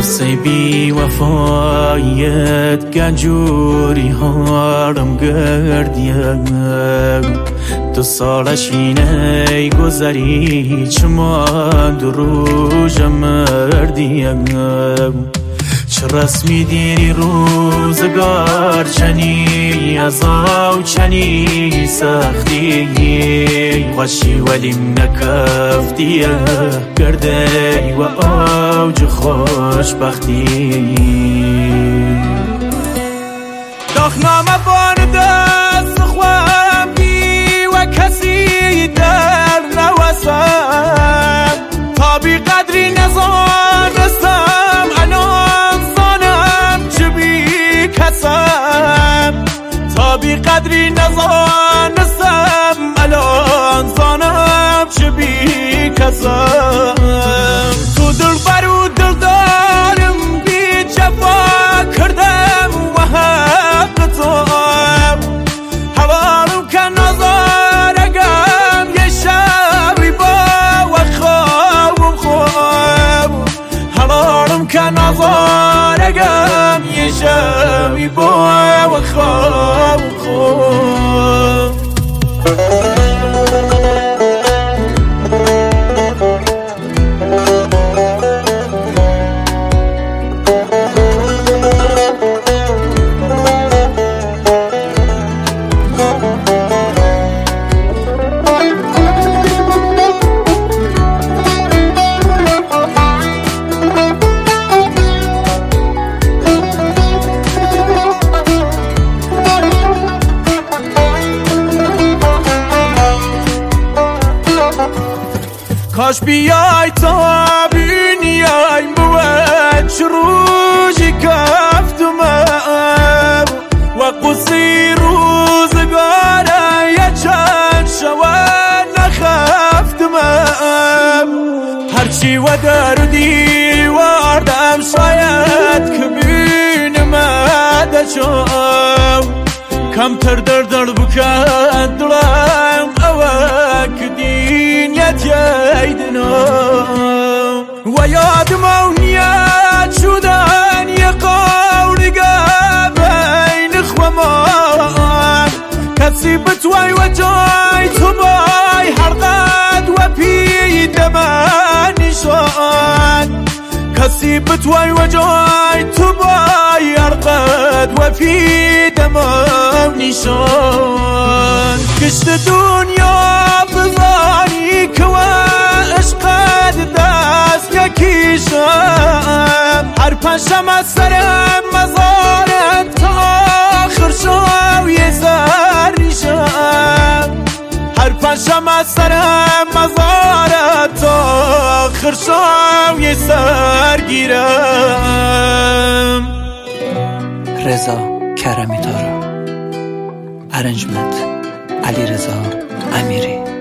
قصه بی وفایت گنجوری هارم گردیم تو سالش اینه گذری چما دروژم مردیم چه رسمی دیری روزگار چنی ازاو چنی سختی خوشی ولیم نکفتیه گرده و اوج خوشبختی داخنامه بان دست خوام بی و کسی در نوسم تا بی قدری نزانستم الان زانم چه بی کسم تا بی قدری نزانستم الان زانم چه بی کسم تو دل برو دل دارم بی جفا کردم و حق تو حوالم که نظارگم یه شبی با و خواب حوالم که نظارگم یه شبی با و خواب کاش بیای تا بینیای بود روزی کفتم و قصی روزگاره یه چند شوان نخفتم هرچی و دردی واردم شاید که بینم دچم کمتر درد بکن دلم اوه که دینیت ییدنم و یادم اونیت شدن یه قولگه بین خوامان کسی بتوی و جای تو بای هر قد و پیده من نشان کسی بتوی و جای تو بای هر قد و پیده من نشان کشت دنیا بزانی که و عشقت دست یکیشم هر پنجم از سرم مزارت تا آخر شو یه سر ریشم هر پنجم از سرم مزارت تا آخر شو یه سر گیرم رضا کرمی تارا ارنجمنت علی رضا امیری